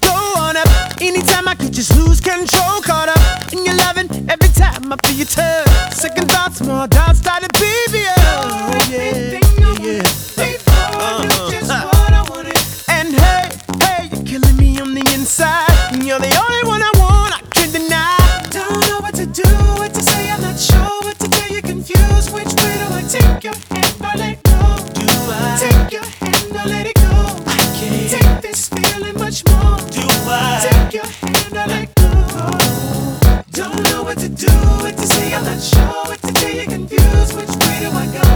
go on up. Anytime I could just lose control, caught up in your loving. Every time I feel your touch, second thoughts, more doubts started baby. Everything I wanted before I knew just what I wanted. And hey, you're killing me on the inside. You're the only one I want, I can't deny. Don't know what to do, what to say, I'm not sure what to tell you, confused. Which way do I take your hand or let go? Do I take your hand or let it go? I can't take this feeling much more. Do I take your hand or let go? Don't know what to do, what to say, I'm not sure what to tell you, confused. Which way do I go?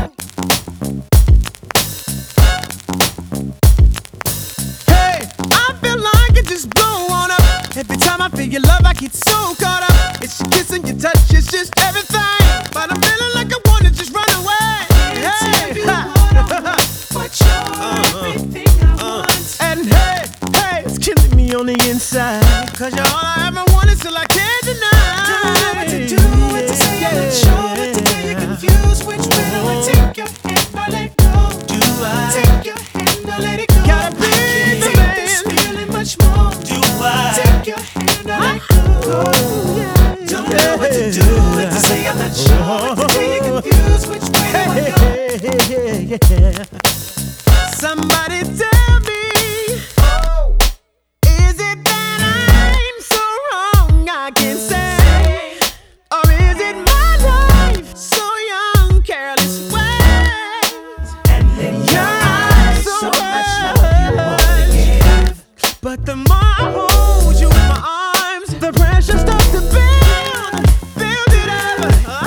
Hey, I feel like it just blow on up. Every time I feel your love, I get so caught up. It's your kiss and your touch, it's just everything. But I'm feeling like I wanna just run away. Hey, but you're everything I want. And hey, it's killing me on the inside. Cause you're all I ever wanted, till I can't deny. Don't know what to do, what to say, I'm not sure what to tell you, confused. Which way do I take your hand or let go? Do I take your hand or let it go? gotta be the take man? this feeling much more. Do I take your hand or let go? Don't know what to do, what to say, I'm not sure what to tell you, confused. Which way do I go? Somebody tell me, is it that I'm so wrong? I can't say, or is it my life so young, careless ways? And in your eyes, so much love you want to give. But the more I hold you in my arms, the pressure starts to build. Build it up.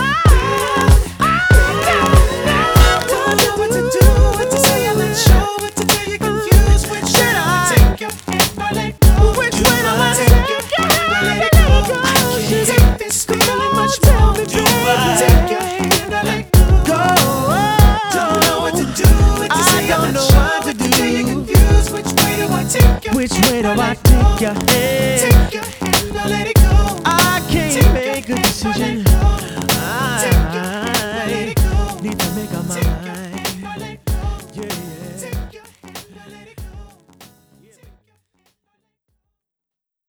Don't know what to do, what to say, I'm not sure what to tell you, confused. Which way do I take your hand or let go? Which way do I take your hand or let it go? I can't take this feeling much more. Take your hand or let go? Don't know what to do, what to say, I'm not sure what to tell you, confused. Which way do I take your Which way do hand or I let go? take your hand? Take your hand or let it go? I can't Take make your a hand or let decision.